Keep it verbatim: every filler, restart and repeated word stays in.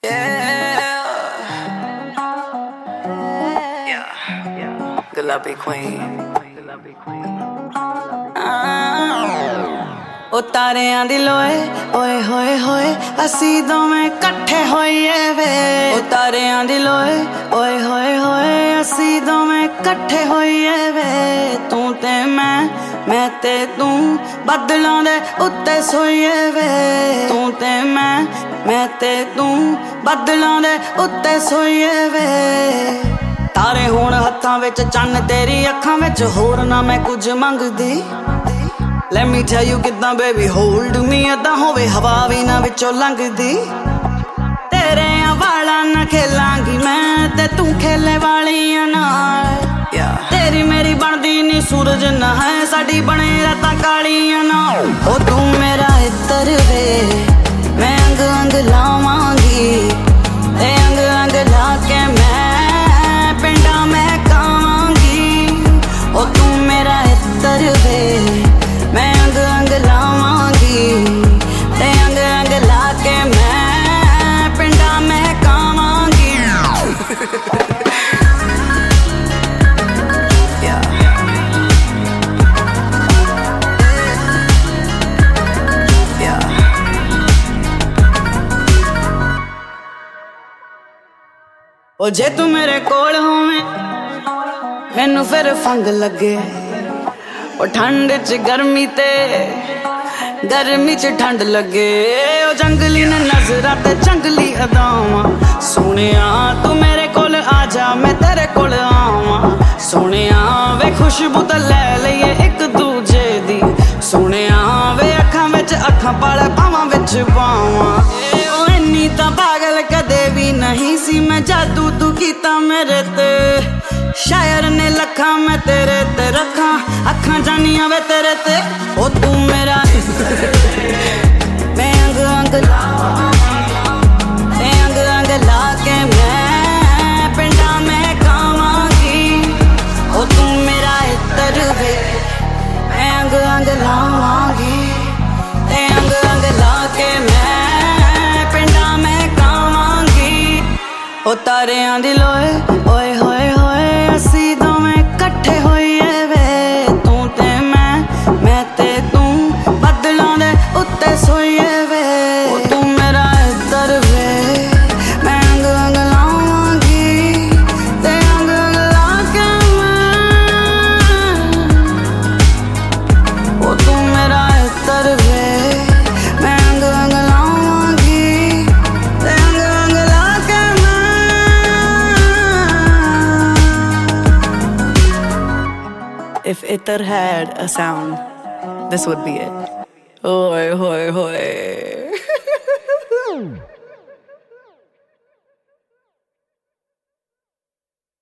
Gullaby queen. ओ तारियां दी लोए ओए होए होए असी दोवें कट्ठे होइए वे। ओ तारियां दी लोए ओए होए होए असी दोवें कट्ठे होइए वे। तू ते मैं मैं ते तू बदलां दे उत्ते सोइए वे। तू ते मैं मैं ते तू बदलां दे उत्ते सोइए वे। तारे हुण हत्थां विच चन्न तेरी अखां विच होर ना मैं कुछ मंगदी। Let me tell you किद्दां baby hold me अद्दां होवे हवा भी ना विचों लंघदी। तेरे वालां नाल खेलांगी मैं ते तू खेले वालियां नाल। तेरी मेरी बनदी नी सूरज ना है साडी बने रातां कालियां नाल। ओ तू मेरा इत्तर वे मैं अंग अंग लावांगी ते अंग अंग ला के मैं पिंडा मैं कावांगी। ओ तू मेरा इत्तर वे मैं अंग अंग लावांगी ते अंग अंग ला के मैं पिंडा मैं कावांगी। ओ जे तू मेरे कोल होवें मैनू फिर फंग लगे। ओ ठंड च गर्मी ते गर्मी च ठंड लगे। ओ जंगली ने नजरां ते जंगली अदावां। सोनिया तू मेरे कोल आ जा मैं तेरे कोल आवां। सोनिया वे खुशबू ते ले लईए एक दूजे दी। सोनिया वे अखां विच अखां पाले पावां विच पावां। ओ इन्नी तां पागल कदे भी नहीं सी मैं जादू तू कीता मेरे ते। शायर ने लखा मैं तेरे ते रखा अखां जानियां वे तेरे ते। ओ तू मेरा मैं अंग अंग ते अंग अंग ला के मैं पिंडा मैं कावांगी। ओ तू मेरा इत्तर वे मैं अंग अंग लावांगी ते अंग अंग ला के मैं पिंडा मैं कावांगी। ओ तारियां दी लोए ओए होए होए असी दोवें कट्ठे होइए वे। तू ते मैं मैं ते तू बदलां दे उत्ते सोइए वे। ओ तू मेरा इत्तर वे मैं अंग अंग लावांगी ते अंग अंग ला के मैं। ओ तू मेरा इत्तर वे मैं अंग अंग लावांगी ते अंग अंग ला के मैं। If Ittar had a sound, this would be it. Hoy, hoy, hoy.